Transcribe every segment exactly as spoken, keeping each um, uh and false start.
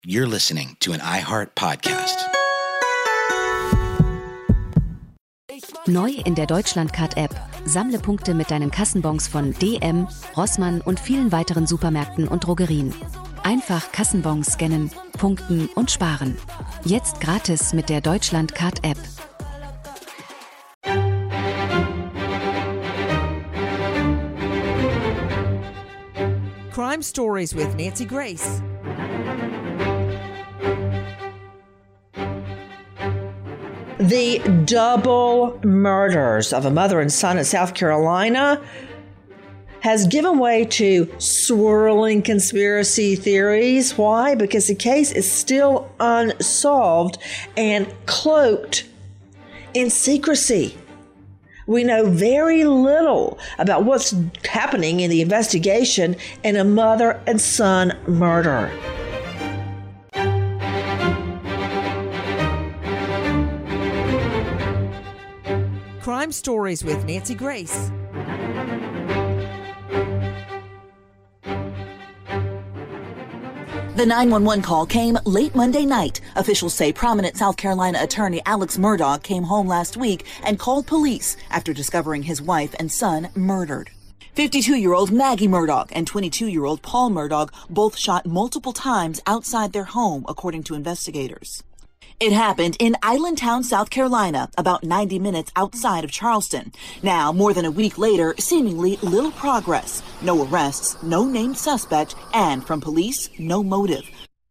You're listening to an iHeart Podcast. Neu in der Deutschlandcard-App. Sammle Punkte mit deinen Kassenbons von D M, Rossmann und vielen weiteren Supermärkten und Drogerien. Einfach Kassenbons scannen, punkten und sparen. Jetzt gratis mit der Deutschlandcard-App. Crime Stories with Nancy Grace. The double murders of a mother and son in South Carolina has given way to swirling conspiracy theories. Why? Because the case is still unsolved and cloaked in secrecy. We know very little about what's happening in the investigation in a mother and son murder. Crime Stories with Nancy Grace. The nine one one call came late Monday night. Officials say prominent South Carolina attorney Alex Murdaugh came home last week and called police after discovering his wife and son murdered. fifty-two-year-old Maggie Murdaugh and twenty-two-year-old Paul Murdaugh both shot multiple times outside their home, according to investigators. It happened in Islandtown, South Carolina, about ninety minutes outside of Charleston. Now, more than a week later, seemingly little progress. No arrests, no named suspect, and from police, no motive.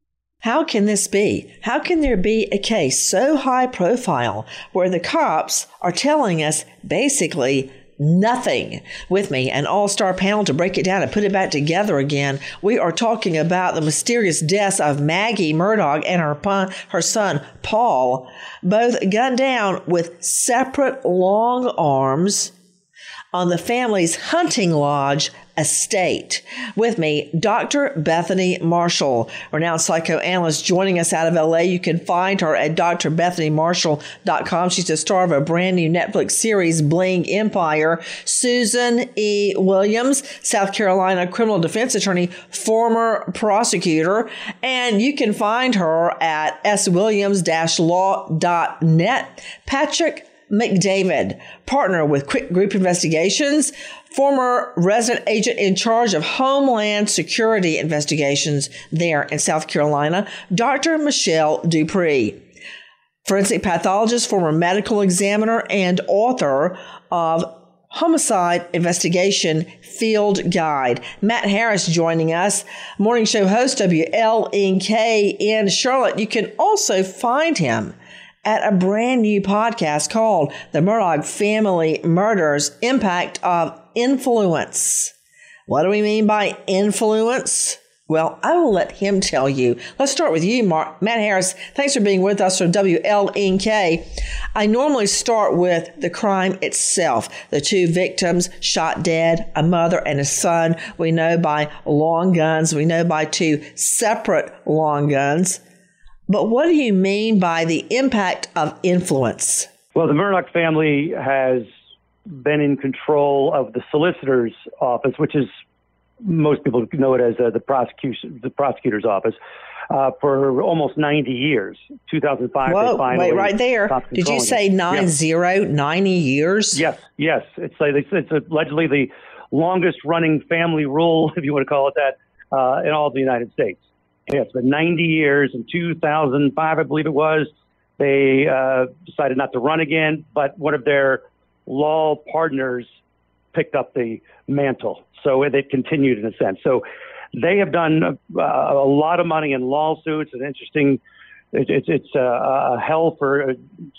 How can this be? How can there be a case so high profile where the cops are telling us basically nothing? With me, an all-star panel to break it down and put it back together again. We are talking about the mysterious deaths of Maggie Murdaugh and her, her son, Paul, both gunned down with separate long arms on the family's hunting lodge estate. With me, Doctor Bethany Marshall, renowned psychoanalyst, joining us out of L A. You can find her at d r bethany marshall dot com. She's the star of a brand new Netflix series, Bling Empire. Susan E. Williams, South Carolina criminal defense attorney, former prosecutor. And you can find her at s williams dash law dot net. Patrick McDavid, partner with Quick Group Investigations, former resident agent in charge of Homeland Security investigations there in South Carolina, Doctor Michelle Dupree, forensic pathologist, former medical examiner, and author of Homicide Investigation Field Guide. Matt Harris joining us, morning show host, W L N K in Charlotte. You can also find him at a brand new podcast called The Murdaugh Family Murders: Impact of Influence. What do we mean by influence? Well, I will let him tell you. Let's start with you, Mark. Matt Harris. Thanks for being with us from W L N K. I normally start with the crime itself. The two victims shot dead, a mother and a son. We know by long guns. We know by two separate long guns. But what do you mean by the impact of influence? Well, the Murdaugh family has been in control of the solicitor's office, which is, most people know it as uh, the prosecution, the prosecutor's office, uh, for almost ninety years. two thousand five, Whoa, they finally wait, right there. Did you say nine it. zero, yes. ninety years? Yes, yes. It's like it's allegedly the longest running family rule, if you want to call it that, uh, in all of the United States. Yes, but ninety years. In two thousand five, I believe it was, they uh, decided not to run again, but one of their law partners picked up the mantle. So they've continued in a sense. So they have done uh, a lot of money in lawsuits. It's interesting. It, it, it's a, a hell for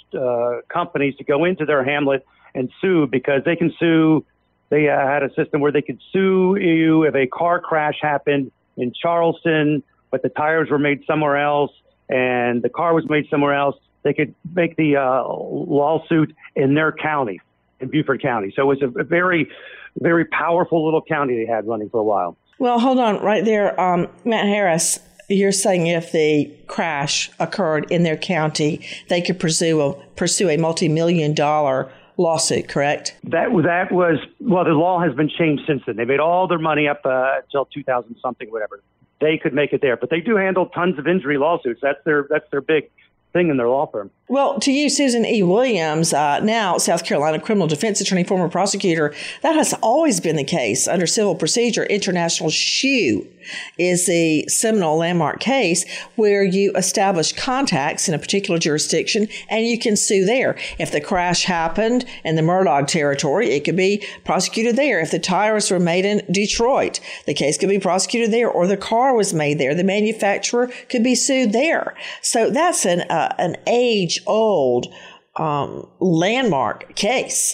uh, companies to go into their hamlet and sue, because they can sue. They uh, had a system where they could sue you if a car crash happened in Charleston, but the tires were made somewhere else and the car was made somewhere else. They could make the uh, lawsuit in their county, in Beaufort County. So it was a, a very, very powerful little county they had running for a while. Well, hold on right there. Um, Matt Harris, you're saying if the crash occurred in their county, they could pursue a, pursue a multi-million dollar lawsuit, correct? That, that was, well, the law has been changed since then. They made all their money up uh, until two thousand something, whatever. they could make it there. But they do handle tons of injury lawsuits. That's their that's their big thing in their law firm. Well, to you, Susan E. Williams, uh, now South Carolina criminal defense attorney, former prosecutor, that has always been the case under civil procedure. International Shoe is the seminal landmark case where you establish contacts in a particular jurisdiction and you can sue there. If the crash happened in the Murdaugh territory, it could be prosecuted there. If the tires were made in Detroit, the case could be prosecuted there, or the car was made there. The manufacturer could be sued there. So that's an uh, an age-old um, landmark case.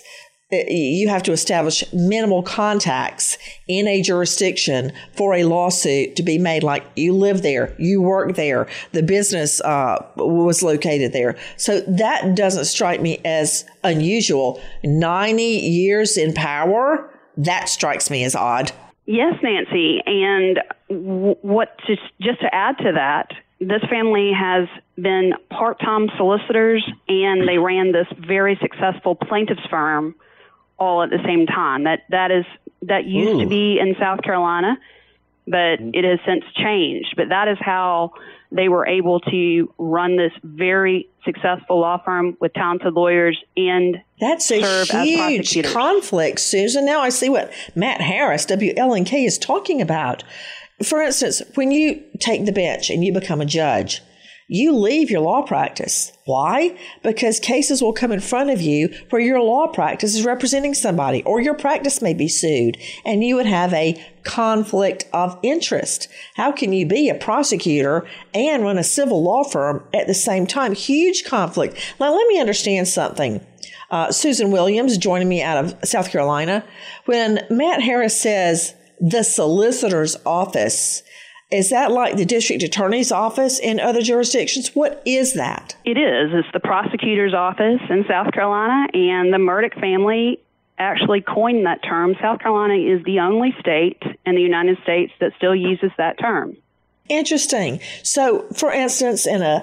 You have to establish minimal contacts in a jurisdiction for a lawsuit to be made, like you live there, you work there, the business uh, was located there. So that doesn't strike me as unusual. ninety years in power, that strikes me as odd. Yes, Nancy. And w- what just, just to add to that, this family has been part-time solicitors, and they ran this very successful plaintiff's firm all at the same time. That that is that used Ooh. to be in South Carolina, but it has since changed. But that is how they were able to run this very successful law firm with talented lawyers and That's a serve as huge prosecutors. conflict, Susan. Now I see what Matt Harris, W L N K, is talking about. For instance, when you take the bench and you become a judge, you leave your law practice. Why? Because cases will come in front of you where your law practice is representing somebody, or your practice may be sued, and you would have a conflict of interest. How can you be a prosecutor and run a civil law firm at the same time? Huge conflict. Now, let me understand something. Uh, Susan Williams, joining me out of South Carolina. When Matt Harris says the solicitor's office, is that like the district attorney's office in other jurisdictions? What is that? It is. It's the prosecutor's office in South Carolina, and the Murdaugh family actually coined that term. South Carolina is the only state in the United States that still uses that term. Interesting. So, for instance, in a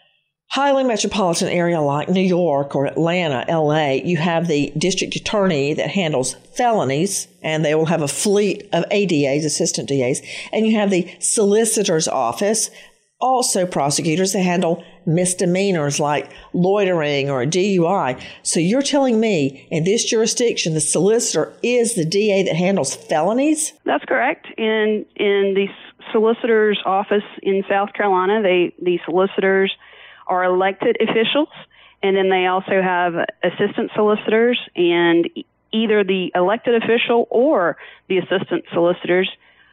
highly metropolitan area like New York or Atlanta, L A, you have the district attorney that handles felonies, and they will have a fleet of A D As, assistant D As, and you have the solicitor's office, also prosecutors that handle misdemeanors like loitering or a D U I. So you're telling me in this jurisdiction, the solicitor is the D A that handles felonies? That's correct. In in the solicitor's office in South Carolina, they the solicitors are elected officials, and then they also have assistant solicitors, and either the elected official or the assistant solicitors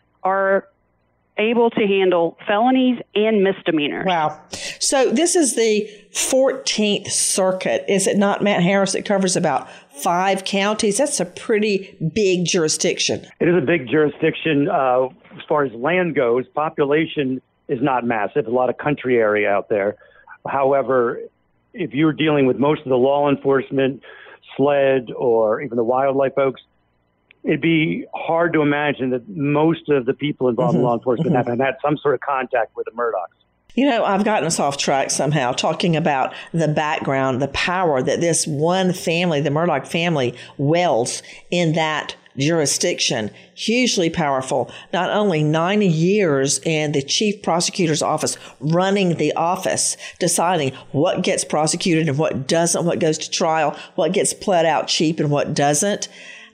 are able to handle felonies and misdemeanors. Wow. So this is the fourteenth Circuit. Is it not, Matt Harris? It covers about five counties. That's a pretty big jurisdiction. It is a big jurisdiction. Uh, as far as land goes, population is not massive, a lot of country area out there. However, if you're dealing with most of the law enforcement, SLED, or even the wildlife folks, it'd be hard to imagine that most of the people involved mm-hmm. in law enforcement mm-hmm. haven't had some sort of contact with the Murdaughs. You know, I've gotten us off track somehow talking about the background, the power that this one family, the Murdaugh family, wields in that jurisdiction. Hugely powerful. Not only ninety years in the chief prosecutor's office, running the office, deciding what gets prosecuted and what doesn't, what goes to trial, what gets pled out cheap and what doesn't,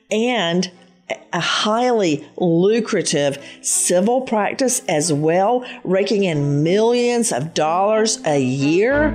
and a highly lucrative civil practice as well, raking in millions of dollars a year.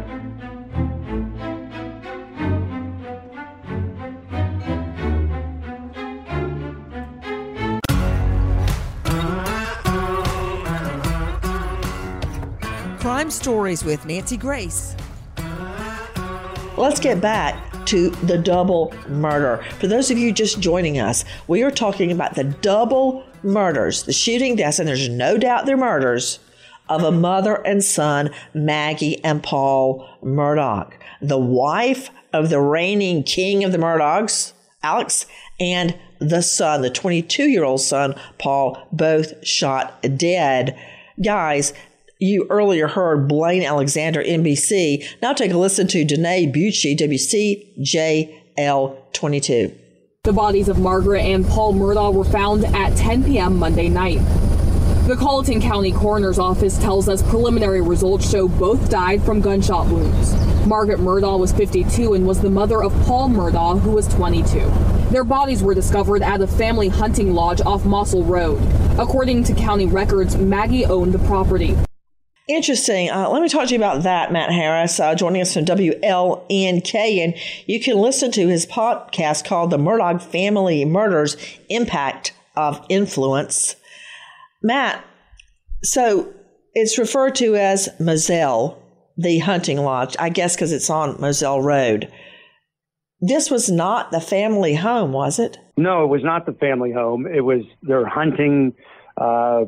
Crime Stories with Nancy Grace. Let's get back to the double murder. For those of you just joining us, we are talking about the double murders, the shooting deaths, and there's no doubt they're murders, of a mother and son, Maggie and Paul Murdaugh, the wife of the reigning king of the Murdaughs, Alex, and the son, the twenty-two-year-old son, Paul, both shot dead. Guys, you earlier heard Blaine Alexander, N B C. Now take a listen to Danae Bucci, W C J L twenty-two. The bodies of Margaret and Paul Murdaugh were found at ten p.m. Monday night. The Colleton County Coroner's Office tells us preliminary results show both died from gunshot wounds. Margaret Murdaugh was fifty-two and was the mother of Paul Murdaugh, who was twenty-two. Their bodies were discovered at a family hunting lodge off Mossel Road. According to county records, Maggie owned the property. Interesting. Uh, let me talk to you about that, Matt Harris, uh, joining us from W L N K. And you can listen to his podcast called The Murdaugh Family Murders, Impact of Influence. Matt, so it's referred to as Moselle, the hunting lodge, I guess because it's on Moselle Road. This was not the family home, was it? No, it was not the family home. It was their hunting uh,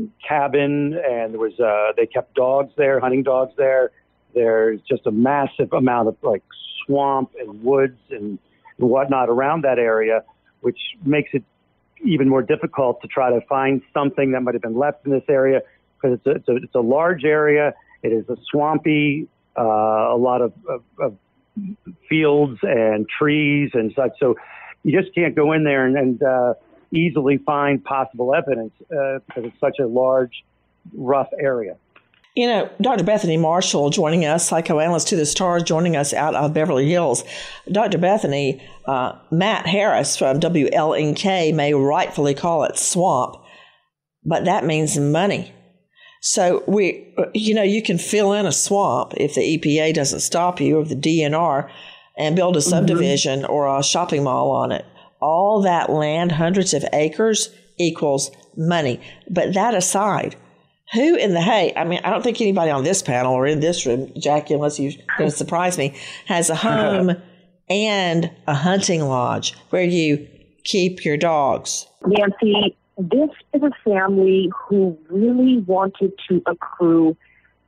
cabin, and there was uh, they kept dogs there, hunting dogs there. There's just a massive amount of like swamp and woods and whatnot around that area, which makes it even more difficult to try to find something that might have been left in this area, because it's a, it's a, it's a large area. It is a swampy, uh, a lot of, of, of fields and trees and such. So you just can't go in there and, and uh, easily find possible evidence uh, because it's such a large, rough area. You know, Doctor Bethany Marshall joining us, psychoanalyst to the stars, joining us out of Beverly Hills. Doctor Bethany, uh, Matt Harris from W L N K may rightfully call it swamp, but that means money. So we, you know, you can fill in a swamp if the E P A doesn't stop you, or the D N R, and build a subdivision mm-hmm. or a shopping mall on it. All that land, hundreds of acres, equals money. But that aside, who in the hay, I mean, I don't think anybody on this panel or in this room, Jackie, unless you're going to surprise me, has a home and a hunting lodge where you keep your dogs. Nancy, this is a family who really wanted to accrue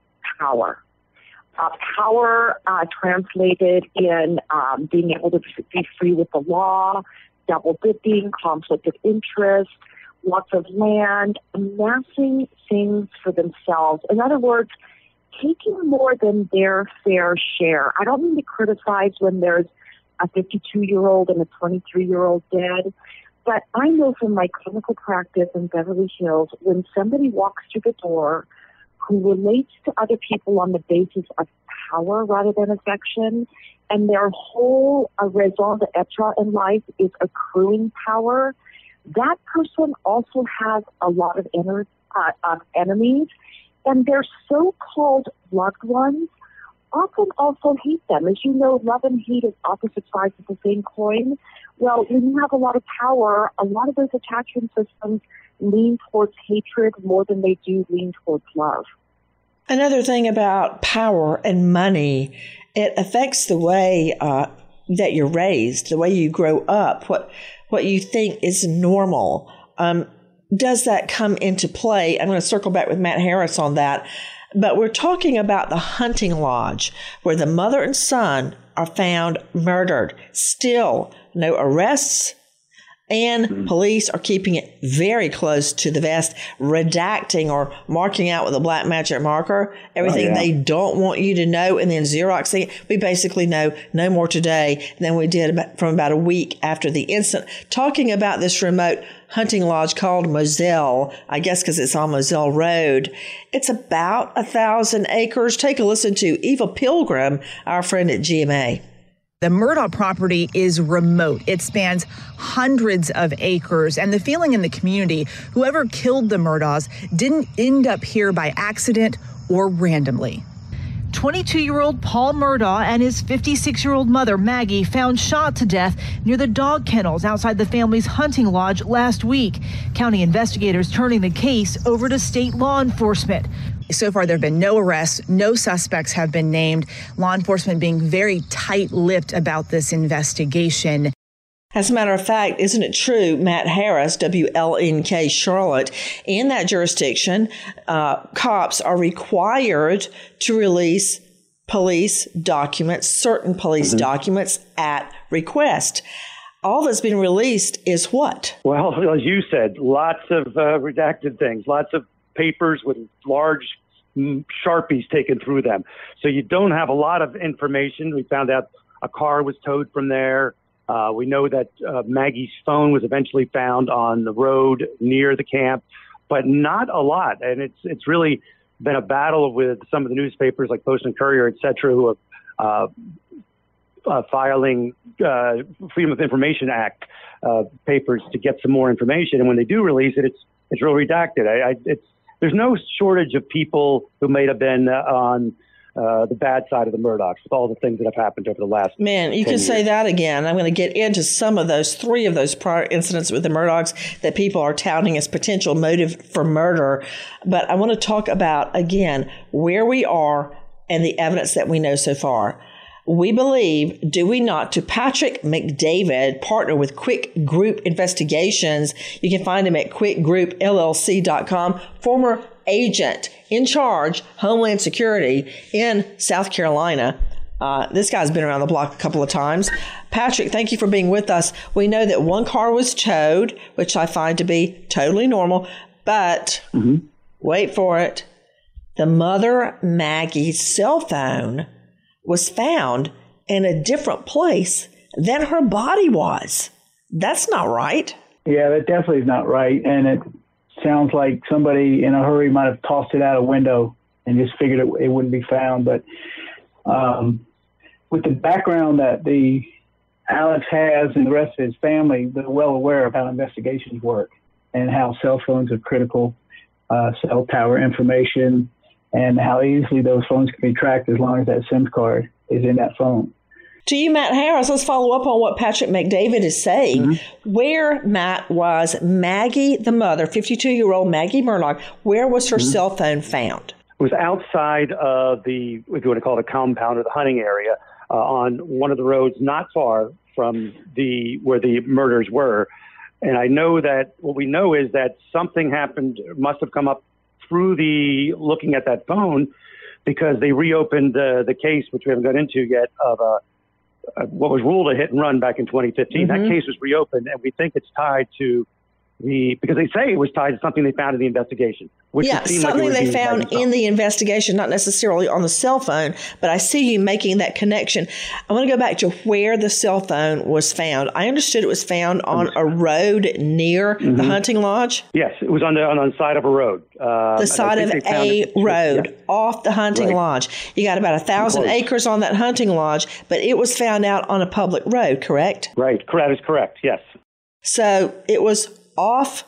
power. Uh, power uh, translated in um, being able to be free with the law, double dipping, conflict of interest, lots of land, amassing things for themselves. In other words, taking more than their fair share. I don't mean to criticize when there's a fifty-two-year-old and a twenty-three-year-old dead, but I know from my clinical practice in Beverly Hills, when somebody walks through the door who relates to other people on the basis of power rather than affection, and their whole uh, raison d'etre in life is accruing power, that person also has a lot of inner, uh, uh, enemies, and their so-called loved ones often also hate them. As you know, love and hate is opposite sides of the same coin. Well, when you have a lot of power, a lot of those attachment systems lean towards hatred more than they do lean towards love. Another thing about power and money, it affects the way uh, that you're raised, the way you grow up, what what you think is normal. Um, does that come into play? I'm going to circle back with Matt Harris on that. But we're talking about the hunting lodge where the mother and son are found murdered. Still, no arrests, and mm-hmm. police are keeping it very close to the vest, redacting or marking out with a black magic marker everything oh, yeah. they don't want you to know, and then Xeroxing it. We basically know no more today than we did about, from about a week after the incident. Talking about this remote hunting lodge called Moselle, I guess because it's on Moselle Road. It's about a thousand acres. Take a listen to Eva Pilgrim, our friend at G M A. The Murdaugh property is remote. It spans hundreds of acres, and the feeling in the community, whoever killed the Murdaughs didn't end up here by accident or randomly. twenty-two-year-old Paul Murdaugh and his fifty-six-year-old mother, Maggie, found shot to death near the dog kennels outside the family's hunting lodge last week. County investigators turning the case over to state law enforcement. So far, there have been no arrests. No suspects have been named. Law enforcement being very tight-lipped about this investigation. As a matter of fact, isn't it true, Matt Harris, W L N K Charlotte, in that jurisdiction, uh, cops are required to release police documents, certain police mm-hmm. documents at request. All that's been released is what? Well, as you said, lots of uh, redacted things, lots of papers with large Sharpies taken through them. So you don't have a lot of information. We found out a car was towed from there. Uh, we know that uh, Maggie's phone was eventually found on the road near the camp. but not a lot. And it's it's really been a battle with some of the newspapers like Post and Courier, et cetera, who are uh, uh, filing uh, Freedom of Information Act uh, papers to get some more information. And when they do release it, it's it's real redacted. I, I, it's there's no shortage of people who may have been uh, on uh, the bad side of the Murdochs with all the things that have happened over the last Man, you can years. say that again. I'm going to get into some of those, three of those prior incidents with the Murdochs that people are touting as potential motive for murder. But I want to talk about, again, where we are and the evidence that we know so far. We believe, do we not, to Patrick McDavid, partner with Quick Group Investigations. You can find him at quick group L L C dot com, former agent in charge, Homeland Security in South Carolina. Uh, this guy's been around the block a couple of times. Patrick, thank you for being with us. We know that one car was towed, which I find to be totally normal, but mm-hmm. wait for it. The mother, Maggie's cell phone was found in a different place than her body was. That's not right. Yeah, that definitely is not right. And it sounds like somebody in a hurry might have tossed it out a window and just figured it, it wouldn't be found. But um, with the background that the Alex has and the rest of his family, they're well aware of how investigations work and how cell phones are critical, uh, cell tower information, and how easily those phones can be tracked as long as that SIM card is in that phone. To you, Matt Harris, let's follow up on what Patrick McDavid is saying. Mm-hmm. Where, Matt, was Maggie, the mother, fifty-two-year-old Maggie Murdoch, where was her mm-hmm. cell phone found? It was outside of the, if you want to call it a compound or the hunting area, uh, on one of the roads not far from the where the murders were. And I know that what we know is that something happened, must have come up through the looking at that phone, because they reopened the the case, which we haven't got into yet, of a, a what was ruled a hit and run back in twenty fifteen. Mm-hmm. That case was reopened, and we think it's tied to the because they say it was tied to something they found in the investigation. Which yeah, something like they found in the investigation, not necessarily on the cell phone, but I see you making that connection. I want to go back to where the cell phone was found. I understood it was found on a road near mm-hmm. the hunting lodge. Yes, it was on the on the side of a road. Uh, the side of a it, road yeah. off the hunting right. lodge. You got about a thousand Close. acres on that hunting lodge, but it was found out on a public road, correct? Right, that is correct, yes. So it was off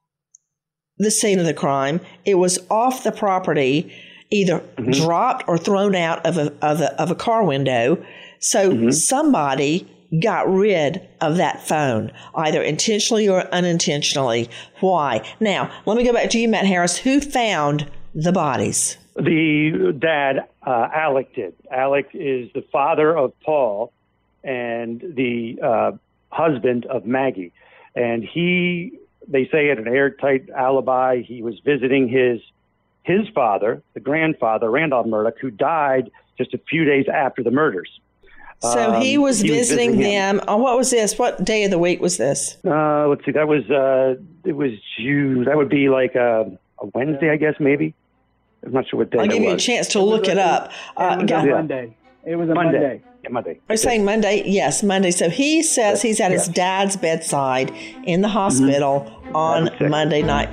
the scene of the crime. It was off the property, either mm-hmm. dropped or thrown out of a, of a, of a car window. So mm-hmm. somebody got rid of that phone, either intentionally or unintentionally. Why? Now, let me go back to you, Matt Harris. Who found the bodies? The dad, uh, Alec, did. Alec is the father of Paul and the uh, husband of Maggie. And he... They say at an airtight alibi, he was visiting his his father, the grandfather, Randolph Murdoch, who died just a few days after the murders. So um, he, was, he visiting was visiting them. Oh, what was this? What day of the week was this? Uh, let's see. That was uh, it was June. That would be like a, a Wednesday, I guess, maybe. I'm not sure what day. I'll give it you was. a chance to look it up. Uh, it was a Monday. It was a Monday. Monday. Yeah, Monday. Are you saying Monday? Yes, Monday. So he says he's at his dad's bedside in the hospital mm-hmm. on Monday night.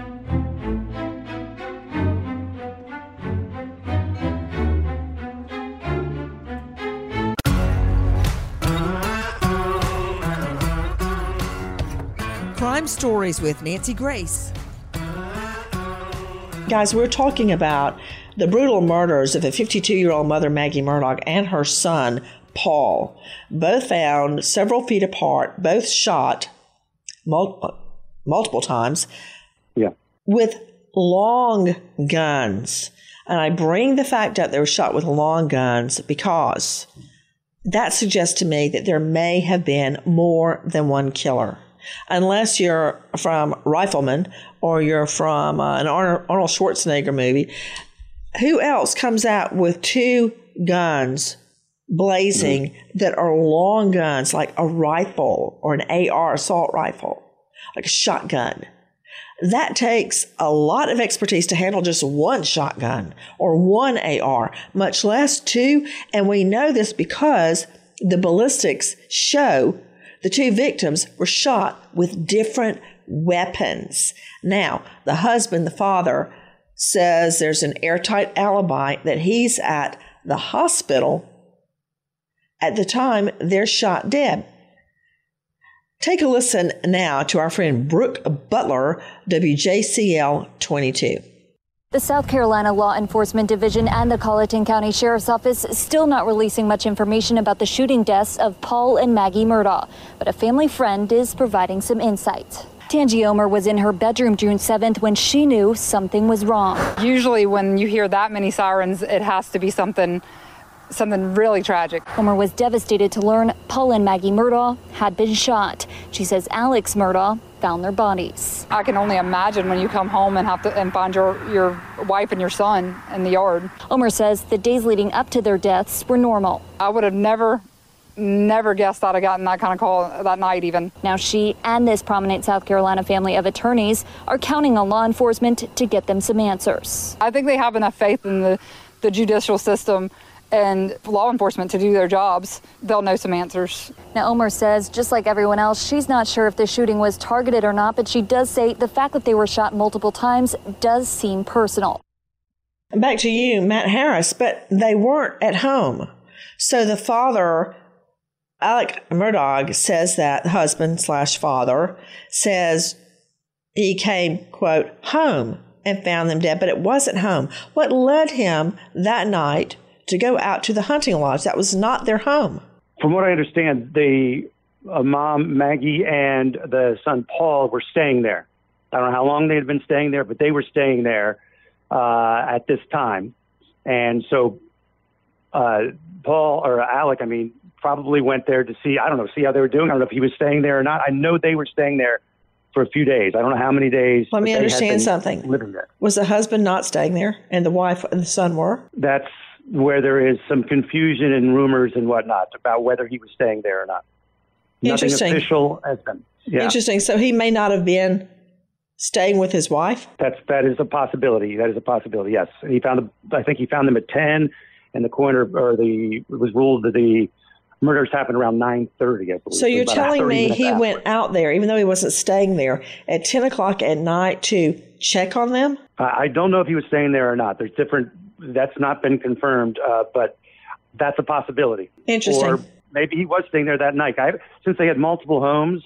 Crime Stories with Nancy Grace. Guys, we're talking about the brutal murders of a fifty-two-year-old mother, Maggie Murdoch, and her son, Paul, both found several feet apart, both shot mul- multiple times yeah. with long guns. And I bring the fact up they were shot with long guns because that suggests to me that there may have been more than one killer. Unless you're from Rifleman or you're from uh, an Arnold Schwarzenegger movie, who else comes out with two guns blazing mm-hmm. that are long guns, like a rifle or an A R assault rifle, like a shotgun? That takes a lot of expertise to handle just one shotgun or one A R, much less two. And we know this because the ballistics show the two victims were shot with different weapons. Now, the husband, the father, says there's an airtight alibi that he's at the hospital at the time they're shot dead. Take a listen now to our friend Brooke Butler, W J C L twenty-two. The South Carolina Law Enforcement Division and the Colleton County Sheriff's Office still not releasing much information about the shooting deaths of Paul and Maggie Murdaugh, but a family friend is providing some insight. Tangi Omer was in her bedroom June seventh when she knew something was wrong. Usually when you hear that many sirens, it has to be something something really tragic. Omer was devastated to learn Paul and Maggie Murdaugh had been shot. She says Alex Murdaugh found their bodies. I can only imagine when you come home and have to and find your, your wife and your son in the yard. Omer says the days leading up to their deaths were normal. I would have never Never guessed I'd have gotten that kind of call that night even. Now she and this prominent South Carolina family of attorneys are counting on law enforcement to get them some answers. I think they have enough faith in the, the judicial system and law enforcement to do their jobs. They'll know some answers. Now Omer says, just like everyone else, she's not sure if the shooting was targeted or not, but she does say the fact that they were shot multiple times does seem personal. Back to you, Matt Harris, but they weren't at home. So the father, Alec Murdaugh, says that the husband slash father says he came, quote, home and found them dead, but it wasn't home. What led him that night to go out to the hunting lodge? That was not their home. From what I understand, the uh, mom, Maggie, and the son, Paul, were staying there. I don't know how long they had been staying there, but they were staying there uh, at this time. And so uh, Paul, or Alec, I mean, probably went there to see, I don't know, see how they were doing. I don't know if he was staying there or not. I know they were staying there for a few days. I don't know how many days. Let me understand something. Living there. Was the husband not staying there and the wife and the son were? That's where there is some confusion and rumors and whatnot about whether he was staying there or not. Nothing official has been. Yeah. Interesting. So he may not have been staying with his wife? That's, that is a possibility. That is a possibility, yes. And he found, I think he found them at ten, and the coroner, or the, it was ruled that the murders happened around nine thirty, I believe. So you're telling me he after. went out there, even though he wasn't staying there, at ten o'clock at night to check on them? Uh, I don't know if he was staying there or not. There's different, that's not been confirmed, uh, but that's a possibility. Interesting. Or maybe he was staying there that night. I, since they had multiple homes,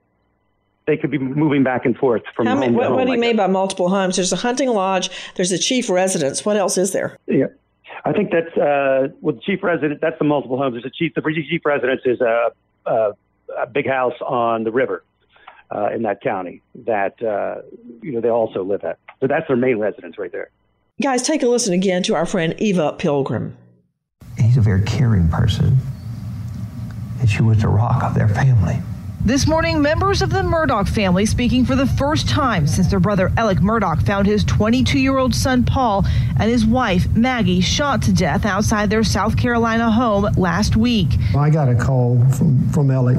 they could be moving back and forth from How home many, to what, home. What do you I mean guess. by multiple homes? There's a hunting lodge. There's a chief residence. What else is there? Yeah. I think that's, uh, well, the chief resident, that's the multiple homes. There's a chief, the chief residence is a, a, a big house on the river uh, in that county that, uh, you know, they also live at. So that's their main residence right there. Guys, take a listen again to our friend Eva Pilgrim. He's a very caring person, and she was the rock of their family. This morning, members of the Murdaugh family speaking for the first time since their brother Alec Murdaugh found his twenty-two-year-old son Paul and his wife Maggie shot to death outside their South Carolina home last week. I got a call from, from Alec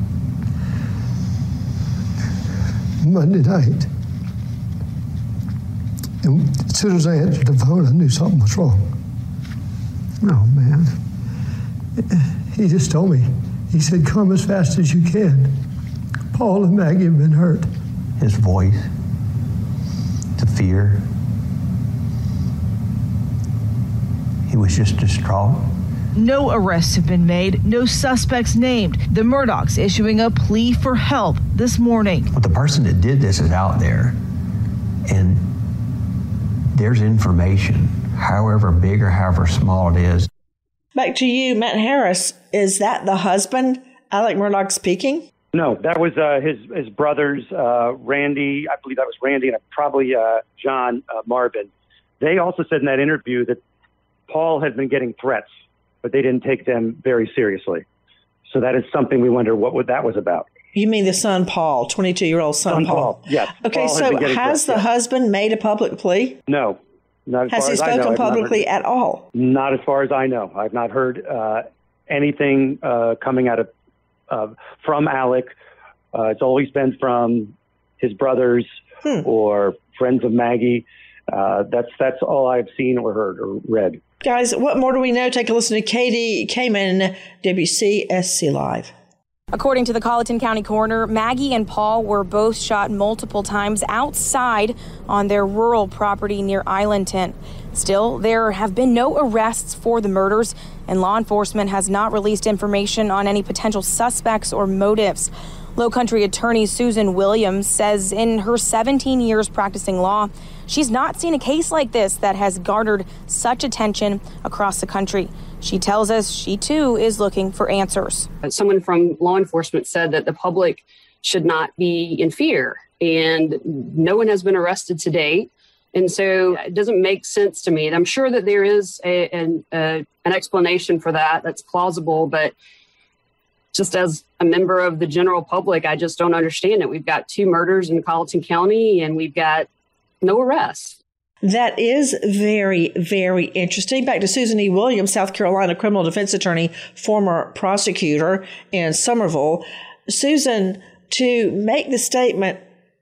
Monday night. And as soon as I answered the phone, I knew something was wrong. Oh, man. He just told me. He said, come as fast as you can. Paul and Maggie have been hurt. His voice, the fear. He was just distraught. No arrests have been made, no suspects named. The Murdaughs issuing a plea for help this morning. Well, the person that did this is out there, and there's information, however big or however small it is. Back to you, Matt Harris. Is that the husband, Alec Murdaugh, speaking? No, that was uh, his his brothers, uh, Randy. I believe that was Randy, and probably uh, John uh, Marvin. They also said in that interview that Paul had been getting threats, but they didn't take them very seriously. So that is something we wonder what, what that was about. You mean the son Paul, twenty-two-year-old son, Son Paul? Paul, yes. Okay, Paul has so been getting has threats, the yes. husband made a public plea? No. Not as Has far he as I know. spoken I've not publicly heard- at all? Not as far as I know. I've not heard uh, anything uh, coming out of uh, from Alec. Uh, it's always been from his brothers Hmm. or friends of Maggie. Uh, that's that's all I've seen or heard or read. Guys, what more do we know? Take a listen to Katie Kamen, W C S C Live. According to the Colleton County coroner, Maggie and Paul were both shot multiple times outside on their rural property near Islandton. Still, there have been no arrests for the murders, and law enforcement has not released information on any potential suspects or motives. Low Country attorney Susan Williams says in her seventeen years practicing law, she's not seen a case like this that has garnered such attention across the country. She tells us she, too, is looking for answers. Someone from law enforcement said that the public should not be in fear, and no one has been arrested to date. And so it doesn't make sense to me. And I'm sure that there is a, an, a, an explanation for that that's plausible, but just as a member of the general public, I just don't understand it. We've got two murders in Colleton County, and we've got no arrests. That is very, very interesting. Back to Susan E. Williams, South Carolina criminal defense attorney, former prosecutor in Somerville. Susan, to make the statement,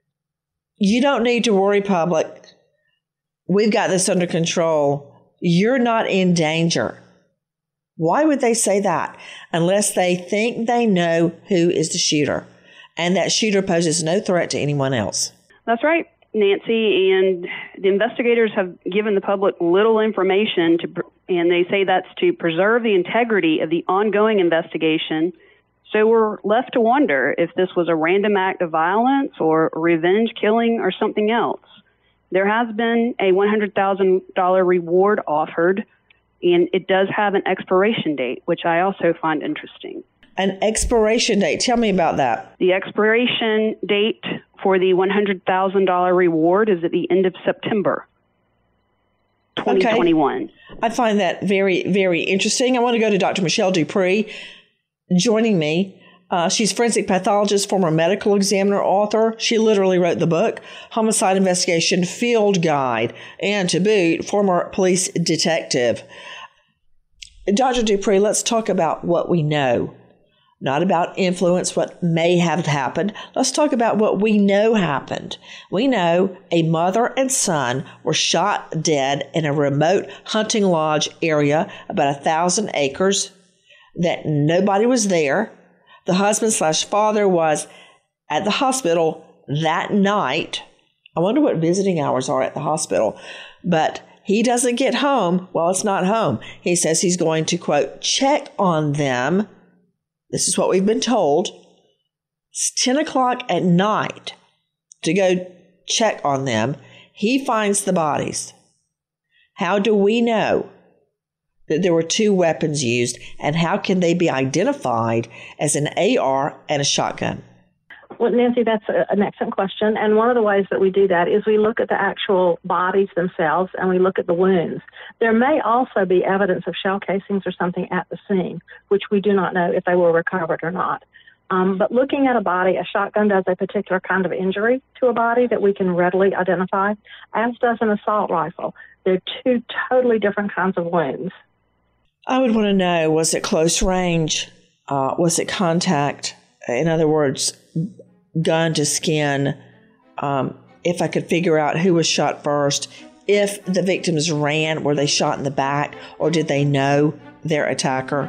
you don't need to worry, public. We've got this under control. You're not in danger. Why would they say that? Unless they think they know who is the shooter, and that shooter poses no threat to anyone else. That's right, Nancy, and the investigators have given the public little information, to, and they say that's to preserve the integrity of the ongoing investigation. So we're left to wonder if this was a random act of violence or revenge killing or something else. There has been a one hundred thousand dollars reward offered, and it does have an expiration date, which I also find interesting. An expiration date. Tell me about that. The expiration date for the one hundred thousand dollars reward is at the end of September twenty twenty-one. Okay. I find that very, very interesting. I want to go to Doctor Michelle Dupree joining me. Uh, she's forensic pathologist, former medical examiner, author. She literally wrote the book, Homicide Investigation Field Guide, and to boot, former police detective. Doctor Dupree, let's talk about what we know. Not about influence, what may have happened. Let's talk about what we know happened. We know a mother and son were shot dead in a remote hunting lodge area, about a thousand acres, that nobody was there. The husband slash father was at the hospital that night. I wonder what visiting hours are at the hospital. But he doesn't get home. Well, it's not home. He says he's going to, quote, check on them. This is what we've been told. It's ten o'clock at night to go check on them. He finds the bodies. How do we know that there were two weapons used, and how can they be identified as an A R and a shotgun? Well, Nancy, that's a, an excellent question. And one of the ways that we do that is we look at the actual bodies themselves and we look at the wounds. There may also be evidence of shell casings or something at the scene, which we do not know if they were recovered or not. Um, but looking at a body, a shotgun does a particular kind of injury to a body that we can readily identify, as does an assault rifle. They're two totally different kinds of wounds. I would want to know, was it close range? Uh, was it contact? In other words, gun to skin. Um, if I could figure out who was shot first, if the victims ran, were they shot in the back, or did they know their attacker?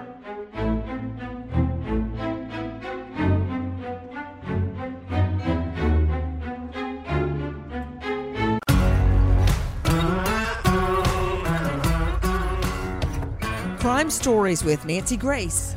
Crime Stories with Nancy Grace.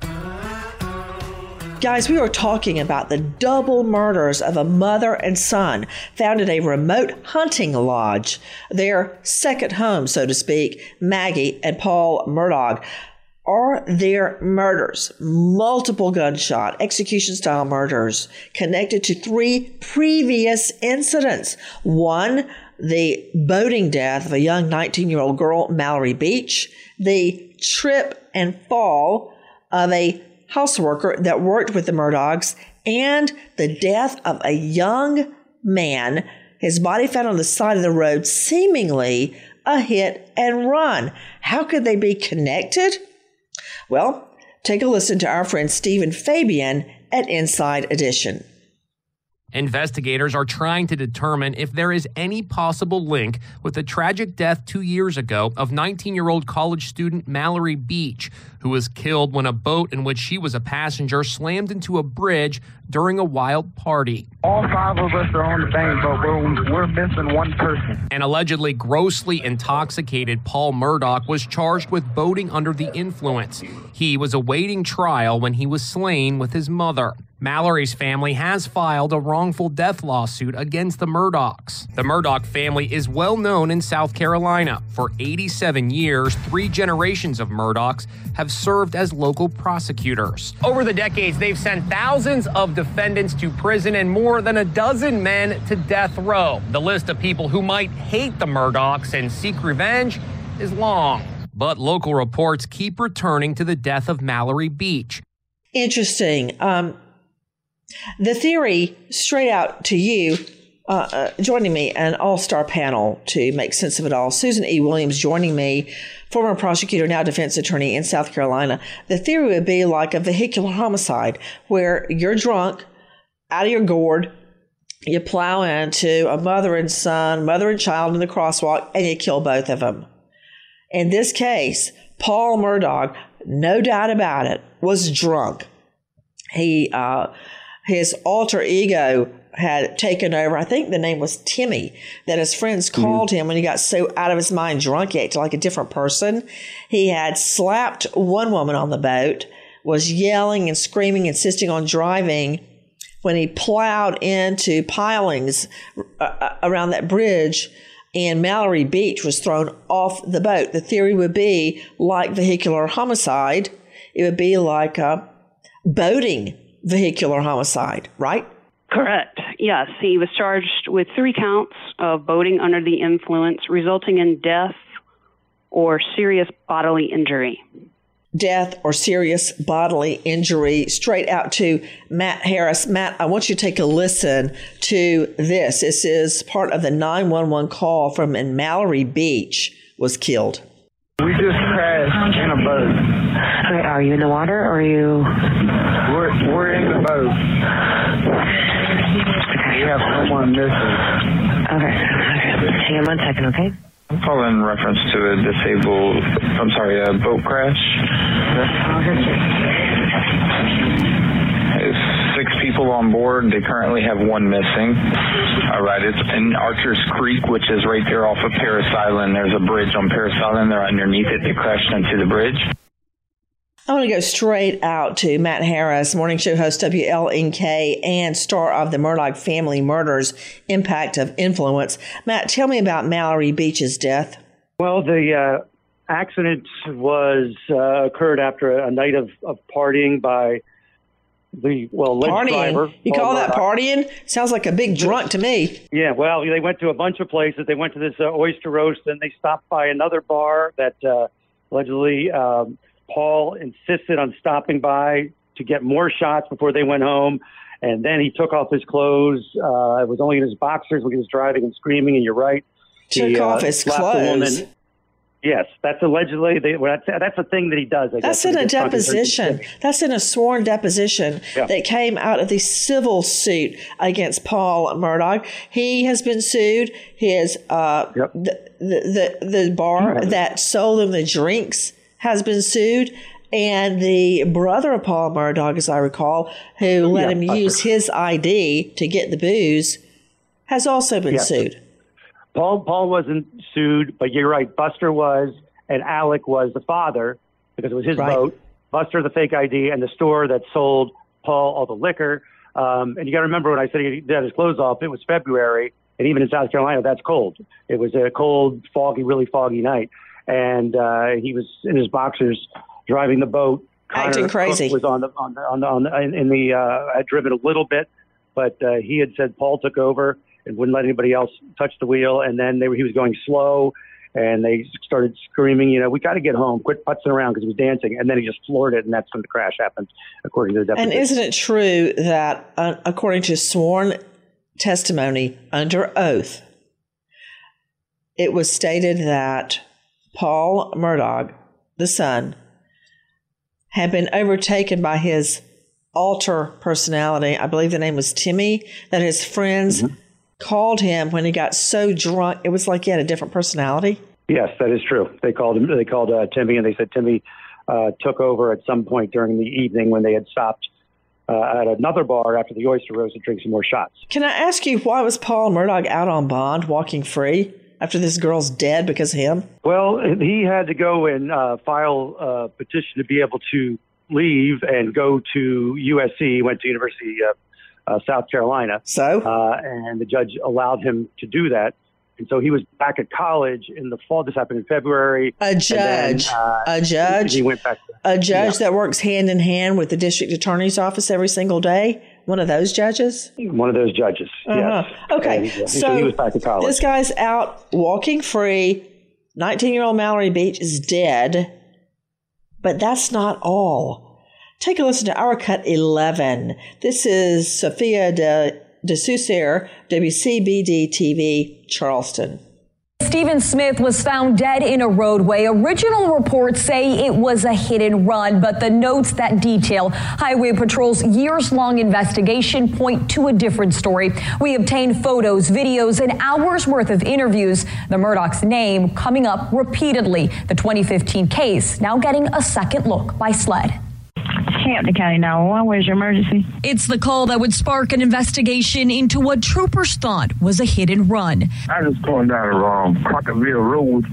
Guys, we are talking about the double murders of a mother and son found in a remote hunting lodge, their second home, so to speak. Maggie and Paul Murdaugh. Are their murders multiple gunshot, execution-style murders connected to three previous incidents? One, the boating death of a young nineteen-year-old girl, Mallory Beach. The trip and fall of a houseworker that worked with the Murdaughs, and the death of a young man, his body found on the side of the road, seemingly a hit and run. How could they be connected? Well, take a listen to our friend Stephen Fabian at Inside Edition. Investigators are trying to determine if there is any possible link with the tragic death two years ago of nineteen-year-old college student Mallory Beach, who was killed when a boat in which she was a passenger slammed into a bridge during a wild party. All five of us are on the bank, but we're, we're missing one person. An allegedly grossly intoxicated Paul Murdaugh was charged with boating under the influence. He was awaiting trial when he was slain with his mother. Mallory's family has filed a wrongful death lawsuit against the Murdaughs. The Murdaugh family is well known in South Carolina. For eighty-seven years, three generations of Murdaughs have served as local prosecutors. Over the decades, they've sent thousands of defendants to prison and more than a dozen men to death row. The list of people who might hate the Murdaughs and seek revenge is long. But local reports keep returning to the death of Mallory Beach. Interesting. Um, the theory, straight out to you, uh, uh, joining me, an all-star panel to make sense of it all. Susan E. Williams joining me, former prosecutor, now defense attorney in South Carolina. The theory would be like a vehicular homicide where you're drunk, out of your gourd, you plow into a mother and son, mother and child in the crosswalk, and you kill both of them. In this case, Paul Murdaugh, no doubt about it, was drunk. He, uh, his alter ego had taken over. I think the name was Timmy, that his friends called mm-hmm. him when he got so out of his mind drunk, he acted like a different person. He had slapped one woman on the boat, was yelling and screaming, insisting on driving when he plowed into pilings uh, around that bridge, and Mallory Beach was thrown off the boat. The theory would be like vehicular homicide. It would be like a boating vehicular homicide, right? Correct. Yes. He was charged with three counts of boating under the influence, resulting in death or serious bodily injury. Death or serious bodily injury. Straight out to Matt Harris. Matt, I want you to take a listen to this. This is part of the nine one one call from when Mallory Beach was killed. We just crashed in a boat. Wait, are you in the water or are you? We're, we're in the boat. We have someone missing. Okay. okay. Hang on one second, okay? I'm calling in reference to a disabled, I'm sorry, a boat crash. There's six people on board. They currently have one missing. All right, it's in Archer's Creek, which is right there off of Paris Island. There's a bridge on Paris Island. They're underneath it. They crashed into the bridge. I want to go straight out to Matt Harris, morning show host W L N K and star of the Murdaugh Family Murders, Impact of Influence. Matt, tell me about Mallory Beach's death. Well, the uh, accident was uh, occurred after a night of, of partying by the, well, alleged partying. driver. You call that partying? Sounds like a big drunk to me. Yeah, well, they went to a bunch of places. They went to this uh, oyster roast, then they stopped by another bar that uh, allegedly um, Paul insisted on stopping by to get more shots before they went home. And then he took off his clothes. Uh, it was only in his boxers when he was driving and screaming. And you're right. Took he, off uh, his clothes. Yes, that's allegedly. They, well, that's, that's the thing that he does. I that's guess, in a deposition. That's in a sworn deposition yeah. that came out of the civil suit against Paul Murdaugh. He has been sued. His uh, yep. the, the the the bar mm-hmm. that sold him the drinks has been sued, and the brother of Paul Murdaugh, as I recall, who let yeah, him use his I D to get the booze, has also been yeah. sued. Paul Paul wasn't sued, but you're right. Buster was, and Alec was the father because it was his right. boat. Buster, the fake I D, and the store that sold Paul all the liquor. Um, and you got to remember when I said he had his clothes off, it was February, and even in South Carolina, that's cold. It was a cold, foggy, really foggy night, and uh, he was in his boxers driving the boat. Acting crazy. Cook was on the on the on the, on the in the uh, had driven a little bit, but uh, he had said Paul took over and wouldn't let anybody else touch the wheel. And then they were, he was going slow, and they started screaming, you know, we got to get home, quit putzing around, because he was dancing. And then he just floored it, and that's when the crash happened, according to the deposition. And isn't it true that, uh, according to sworn testimony under oath, it was stated that Paul Murdaugh, the son, had been overtaken by his alter personality. I believe the name was Timmy, that his friends mm-hmm. called him when he got so drunk. It was like he had a different personality. Yes, that is true. They called him. They called uh, Timmy, and they said Timmy uh, took over at some point during the evening when they had stopped uh, at another bar after the Oyster Rose to drink some more shots. Can I ask you, why was Paul Murdaugh out on bond, walking free, after this girl's dead because of him? Well, he had to go and uh, file a petition to be able to leave and go to U S C. He went to University of uh, South Carolina. So? Uh, and the judge allowed him to do that. And so he was back at college in the fall. This happened in February. A judge, then, uh, a judge, he went back to, a judge yeah. that works hand in hand with the district attorney's office every single day. One of those judges? One of those judges, uh-huh. yes. Okay, and, uh, so, so he was back at college. This guy's out walking free. nineteen-year-old Mallory Beach is dead. But that's not all. Take a listen to our cut eleven. This is Sophia de, de Saussure, W C B D T V, Charleston. Stephen Smith was found dead in a roadway. Original reports say it was a hit and run, but the notes that detail Highway Patrol's years-long investigation point to a different story. We obtained photos, videos, and hours worth of interviews. The Murdaugh's name coming up repeatedly. The twenty fifteen case now getting a second look by SLED. Hampton County nine one one, where's your emergency? It's the call that would spark an investigation into what troopers thought was a hit and run. I was going down the um, Crockerville Road.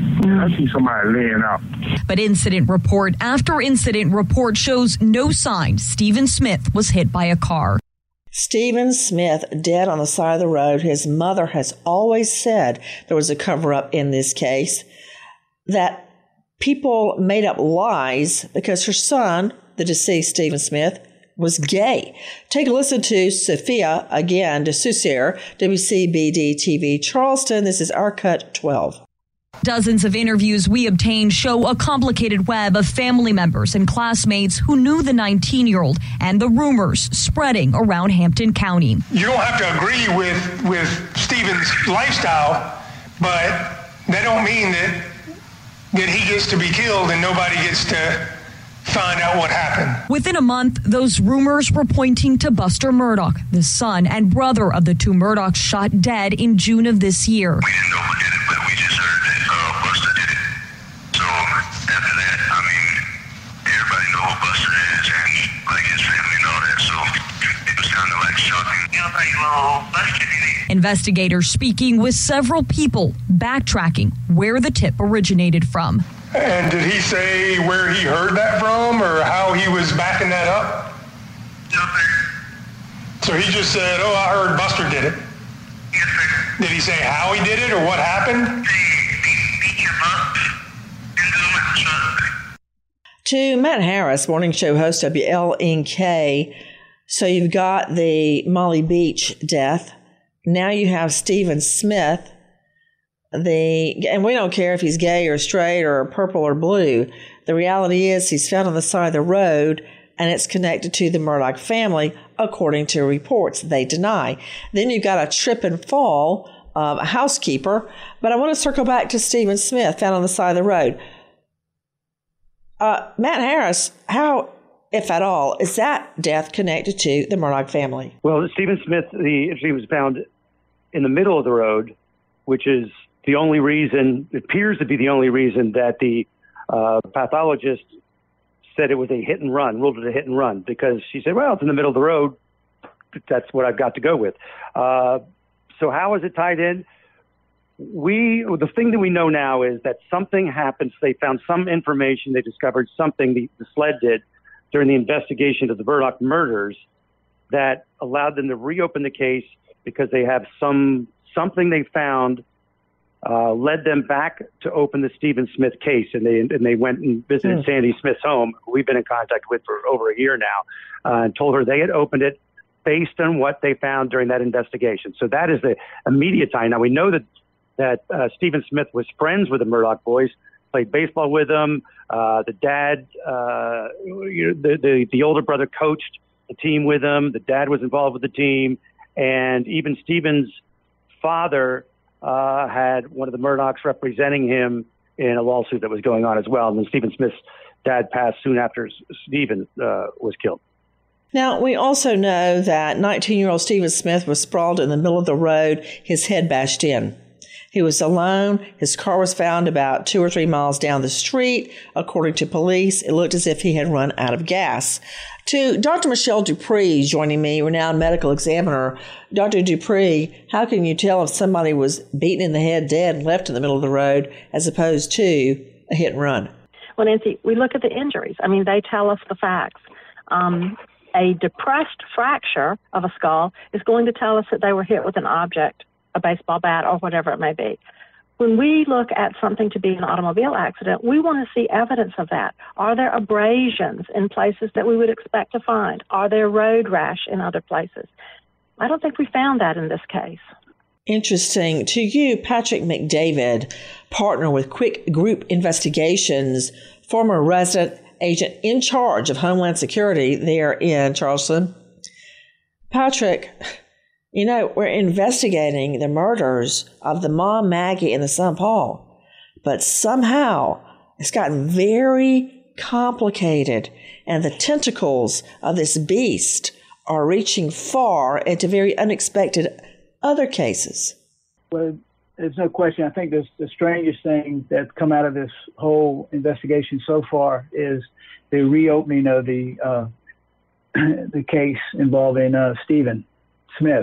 I see somebody laying out. But incident report after incident report shows no sign Stephen Smith was hit by a car. Stephen Smith dead on the side of the road. His mother has always said there was a cover-up in this case, that people made up lies because her son, the deceased Stephen Smith, was gay. Take a listen to Sophia, again, de Saussure, W C B D T V, Charleston. This is our cut twelve. Dozens of interviews we obtained show a complicated web of family members and classmates who knew the nineteen-year-old and the rumors spreading around Hampton County. You don't have to agree with, with Stephen's lifestyle, but that don't mean that, that he gets to be killed and nobody gets to find out what happened. Within a month, those rumors were pointing to Buster Murdaugh, the son and brother of the two Murdaughs shot dead in June of this year. We didn't know who did it, but we just heard that uh, Buster did it. So after that, I mean, everybody know who Buster is and like his family and all that. So it was kind of like shocking. You don't think, well, Buster did it? Investigators speaking with several people, backtracking where the tip originated from. And did he say where he heard that from or how he was backing that up? So he just said, oh, I heard Buster did it. Did he say how he did it or what happened? To Matt Harris, morning show host W L N K. So you've got the Molly Beach death. Now you have Stephen Smith. The and we don't care if he's gay or straight or purple or blue. The reality is he's found on the side of the road, and it's connected to the Murdaugh family, according to reports they deny. Then you've got a trip and fall of a housekeeper. But I want to circle back to Stephen Smith, found on the side of the road. Uh, Matt Harris, how, if at all, is that death connected to the Murdaugh family? Well, Stephen Smith, the he was found in the middle of the road, which is the only reason, it appears to be the only reason that the uh, pathologist said it was a hit and run, ruled it a hit and run, because she said, well, it's in the middle of the road. That's what I've got to go with. Uh, so how is it tied in? We, the thing that we know now is that something happened. They found some information. They discovered something the, the SLED did during the investigation of the Murdaugh murders that allowed them to reopen the case because they have some something they found uh, led them back to open the Stephen Smith case, and they and they went and visited mm. Sandy Smith's home, who we've been in contact with for over a year now, uh, and told her they had opened it based on what they found during that investigation. So that is the immediate tie. Now we know that that uh, Stephen Smith was friends with the Murdaugh boys, played baseball with them. Uh, the dad, uh, you know, the, the the older brother coached the team with them. The dad was involved with the team, and even Stephen's father uh, had one of the Murdaughs representing him in a lawsuit that was going on as well. And then Stephen Smith's dad passed soon after Stephen uh, was killed. Now, we also know that nineteen-year-old Stephen Smith was sprawled in the middle of the road, his head bashed in. He was alone. His car was found about two or three miles down the street. According to police, it looked as if he had run out of gas. To Doctor Michelle Dupree joining me, renowned medical examiner. Doctor Dupree, how can you tell if somebody was beaten in the head dead and left in the middle of the road as opposed to a hit and run? Well, Nancy, we look at the injuries. I mean, they tell us the facts. Um, a depressed fracture of a skull is going to tell us that they were hit with an object, a baseball bat or whatever it may be. When we look at something to be an automobile accident, we want to see evidence of that. Are there abrasions in places that we would expect to find? Are there road rash in other places? I don't think we found that in this case. Interesting. To you, Patrick McDavid, partner with Quick Group Investigations, former resident agent in charge of Homeland Security there in Charleston. Patrick, you know, we're investigating the murders of the mom, Maggie, and the son, Paul. But somehow it's gotten very complicated, and the tentacles of this beast are reaching far into very unexpected other cases. Well, there's no question. I think this, the strangest thing that's come out of this whole investigation so far is the reopening of the uh, the case involving uh, Stephen Smith.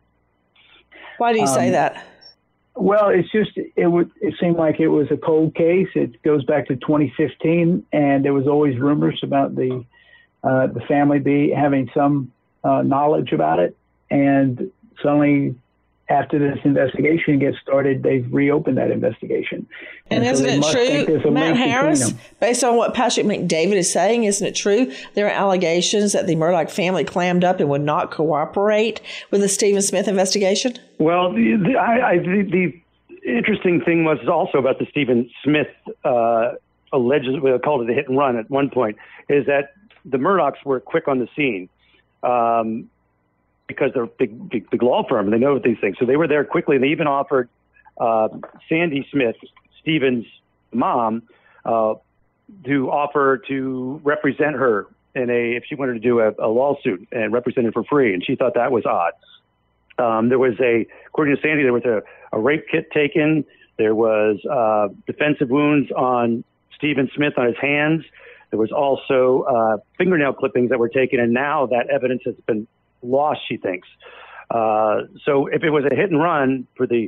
Why do you say um, that? Well, it's just it would it seemed like it was a cold case. It goes back to twenty fifteen, and there was always rumors about the uh, the family be having some uh, knowledge about it, and suddenly, after this investigation gets started, they've reopened that investigation. And, and isn't so it true, Matt Harris, based on what Patrick McDavid is saying, isn't it true there are allegations that the Murdaugh family clammed up and would not cooperate with the Stephen Smith investigation? Well, the, the, I, I, the, the interesting thing was also about the Stephen Smith uh, alleged, we called it a hit and run at one point, is that the Murdaughs were quick on the scene. Um, because they're a big, big, big law firm and they know these things. So they were there quickly, and they even offered uh, Sandy Smith, Stephen's mom, uh, to offer to represent her in a, if she wanted to do a, a lawsuit and represent her for free. And she thought that was odd. Um, there was a, according to Sandy, there was a, a rape kit taken. There was uh, defensive wounds on Stephen Smith on his hands. There was also uh, fingernail clippings that were taken. And now that evidence has been lost, she thinks. Uh, so if it was a hit and run for the,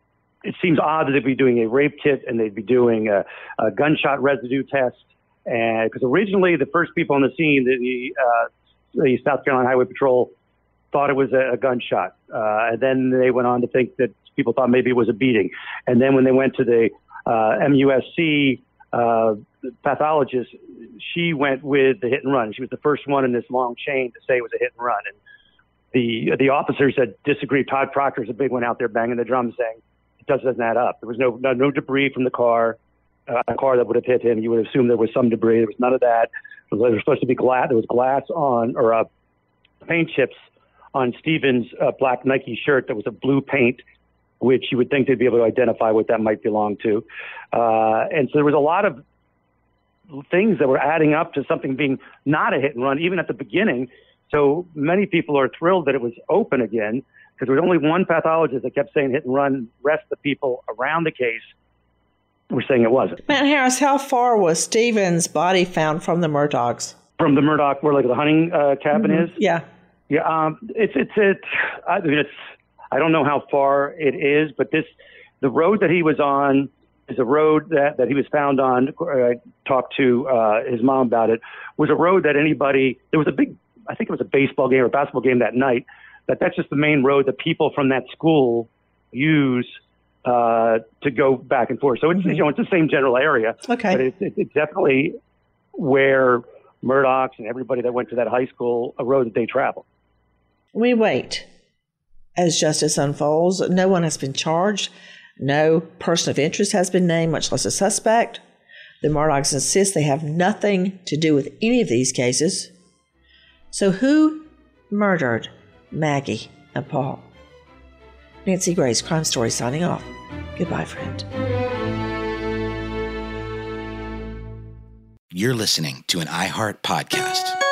it seems odd that they'd be doing a rape kit and they'd be doing a, a gunshot residue test. And because originally the first people on the scene, the, uh, the South Carolina Highway Patrol thought it was a, a gunshot. Uh, and then they went on to think that people thought maybe it was a beating. And then when they went to the uh, M U S C uh, pathologist, she went with the hit and run. She was the first one in this long chain to say it was a hit and run. And The the officers had disagreed. Todd Proctor's a big one out there banging the drum saying it just doesn't add up. There was no no, no debris from the car, uh, a car that would have hit him. You would assume there was some debris. There was none of that. There was supposed to be glass. There was glass on, or uh, paint chips on Stephen's uh, black Nike shirt that was a blue paint, which you would think they'd be able to identify what that might belong to. Uh, and so there was a lot of things that were adding up to something being not a hit and run, even at the beginning. So many people are thrilled that it was open again, because there was only one pathologist that kept saying hit and run. The rest of the people around the case were saying it wasn't. Matt Harris, how far was Stephen's body found from the Murdaughs? From the Murdaugh, where like the hunting uh, cabin mm-hmm. is? Yeah. Yeah. Um, it's, it's, it, I mean, it's, I don't know how far it is, but this, the road that he was on is a road that, that he was found on. I talked to uh, his mom about it, was a road that anybody, there was a big, I think it was a baseball game or basketball game that night, that that's just the main road that people from that school use uh, to go back and forth. So it's, mm-hmm. you know, it's the same general area. Okay. But it's, it's definitely where Murdaughs and everybody that went to that high school, a road that they travel. We wait as justice unfolds. No one has been charged. No person of interest has been named, much less a suspect. The Murdaughs insist they have nothing to do with any of these cases. So who murdered Maggie and Paul? Nancy Grace, Crime Story, signing off. Goodbye, friend. You're listening to an iHeart podcast.